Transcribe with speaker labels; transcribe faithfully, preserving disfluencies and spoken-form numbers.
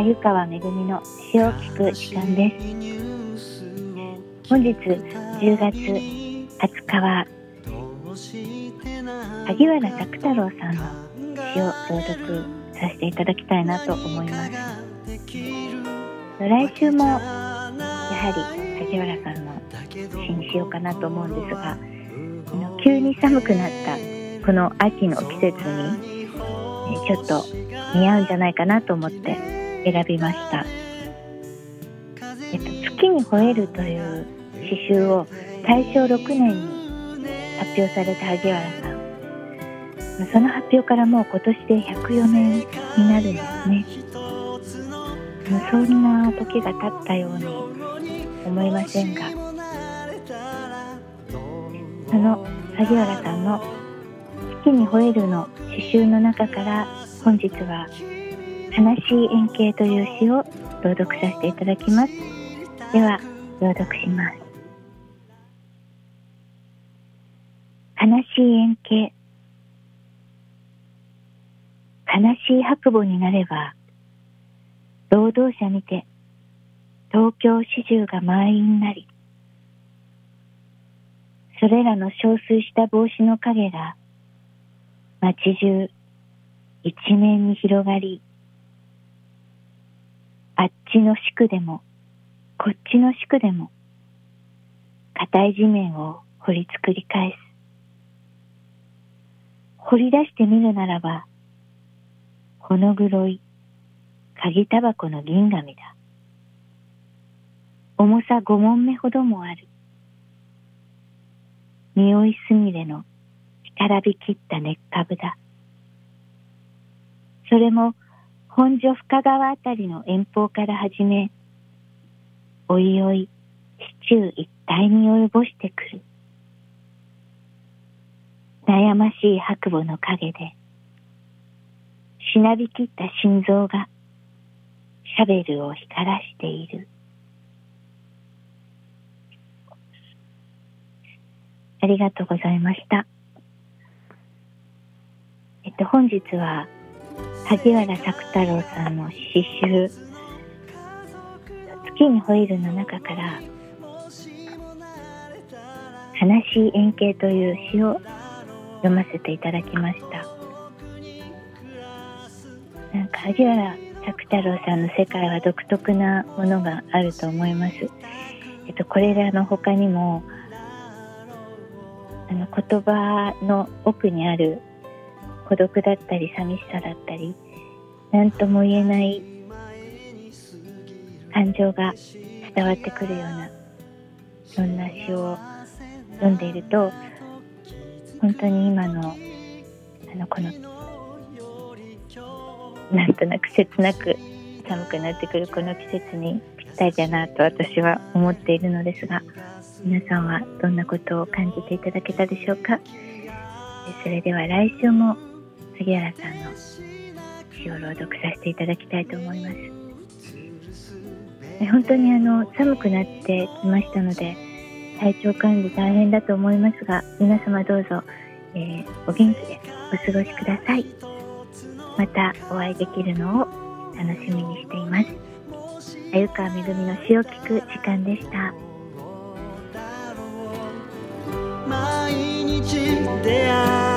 Speaker 1: 鮎川めぐみの詩を聞く時間です。本日じゅうがつはつかは萩原作太郎さんの詩を朗読させていただきたいなと思います。来週もやはり萩原さんの詩にしようかなと思うんですが、急に寒くなったこの秋の季節にちょっと似合うんじゃないかなと思って選びました。えっと、月に吠えるという詩集を大正ろくねんに発表された萩原さん、その発表からもう今年でひゃくよねんになるんですね。そんな時が経ったように思いませんが、その萩原さんの月に吠えるの詩集の中から本日は悲しい円形という詩を朗読させていただきます。では朗読します。悲しい円形。悲しい白母になれば労働者見て東京四十が満員になり、それらの憔悴した帽子の影が街中一面に広がり、あっちの地区でもこっちの地区でも硬い地面を掘り作り返す。掘り出してみるならば、ほの黒い鍵タバコの銀紙だ。重さ五文目ほどもある。匂いすみれの干からびきった根っ株だ。それも本所深川あたりの遠方から始め、おいおい市中一帯に及ぼしてくる。悩ましい白母の陰で、しなびきった心臓がシャベルを光らしている。ありがとうございました。えっと本日は萩原作太郎さんの詩集月に吠えるの中から悲しい円形という詩を読ませていただきました。なんか萩原作太郎さんの世界は独特なものがあると思います。えっとこれらの他にもあの言葉の奥にある孤独だったり寂しさだったり、何とも言えない感情が伝わってくるような、そんな詩を読んでいると、本当に今のあのこのなんとなく切なく寒くなってくるこの季節にぴったりだなと私は思っているのですが、皆さんはどんなことを感じていただけたでしょうか。それでは来週も萩原さんの詩を朗読させていただきたいと思います。本当にあの寒くなってきましたので、体調管理大変だと思いますが、皆様どうぞ、えー、お元気でお過ごしください。またお会いできるのを楽しみにしています。鮎川めぐみの詩を聞く時間でした。
Speaker 2: 毎日出会う